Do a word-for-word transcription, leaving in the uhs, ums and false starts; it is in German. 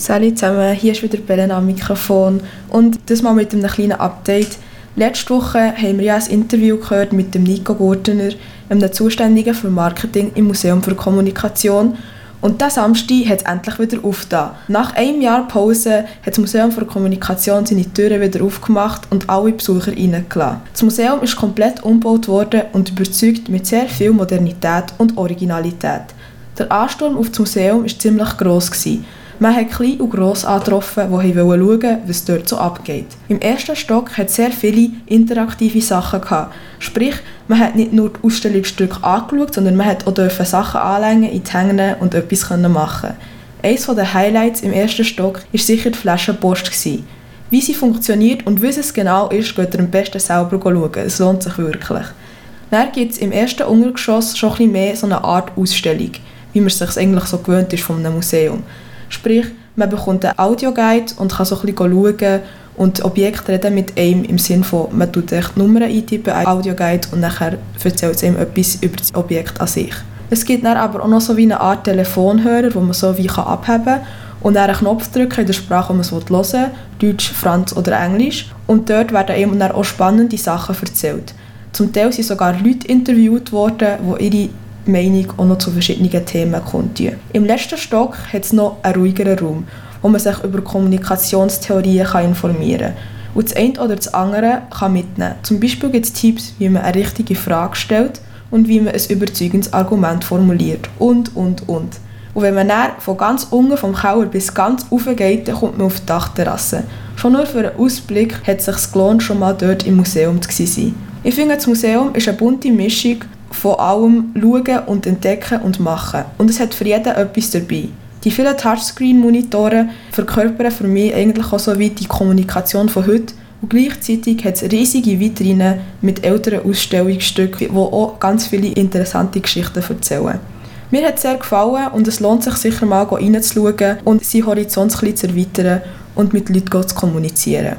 Salut zusammen, hier ist wieder Belen am Mikrofon und das mal mit einem kleinen Update. Letzte Woche haben wir ja ein Interview gehört mit dem Nico Gurtener, einem Zuständigen für Marketing im Museum für Kommunikation. Und diesen Samstag hat es endlich wieder aufgetan. Nach einem Jahr Pause hat das Museum für Kommunikation seine Türen wieder aufgemacht und alle Besucher reingelassen. Das Museum ist komplett umgebaut worden und überzeugt mit sehr viel Modernität und Originalität. Der Ansturm auf das Museum war ziemlich gross. Man hat klein und gross angetroffen, die schauen wollten, was dort so abgeht. Im ersten Stock hat es sehr viele interaktive Sachen gehabt. Sprich, man hat nicht nur die Ausstellungsstücke angeschaut, sondern man durfte auch Sachen anlegen, in die Hänge und etwas machen. Eines der Highlights im ersten Stock war sicher die Flaschenpost. Wie sie funktioniert und was es genau ist, geht ihr am besten selber schauen. Es lohnt sich wirklich. Dann gibt es im ersten Untergeschoss schon ein bisschen mehr so eine Art Ausstellung, wie man es sich eigentlich so gewöhnt ist von einem Museum. Sprich, man bekommt einen Audioguide und kann so ein bisschen schauen und Objekte reden mit einem im Sinne von, man tut die Nummern eintippen, einen Audioguide und nachher erzählt es einem etwas über das Objekt an sich. Es gibt dann aber auch noch so wie eine Art Telefonhörer, wo man so wie abheben kann und dann einen Knopf drücken in der Sprache, die man hören will, Deutsch, Franz oder Englisch. Und dort werden eben dann auch spannende Sachen erzählt. Zum Teil sind sogar Leute interviewt worden, die ihre Meinung auch noch zu verschiedenen Themen kundtun. Im letzten Stock hat es noch einen ruhigeren Raum, wo man sich über Kommunikationstheorien kann informieren kann. Und das eine oder das andere kann mitnehmen. Zum Beispiel gibt es Tipps, wie man eine richtige Frage stellt und wie man ein überzeugendes Argument formuliert. Und, und, und. Und wenn man dann von ganz unten vom Keller bis ganz rauf geht, dann kommt man auf die Dachterrasse. Schon nur für einen Ausblick hat es sich gelohnt, schon mal dort im Museum zu sein. Ich finde, das Museum ist eine bunte Mischung von allem schauen und entdecken und machen. Und es hat für jeden etwas dabei. Die vielen Touchscreen-Monitore verkörpern für mich eigentlich auch so wie die Kommunikation von heute. Und gleichzeitig hat es riesige Vitrinen mit älteren Ausstellungsstücken, die auch ganz viele interessante Geschichten erzählen. Mir hat es sehr gefallen und es lohnt sich sicher mal reinzuschauen und seinen Horizont ein bisschen zu erweitern und mit Leuten zu kommunizieren.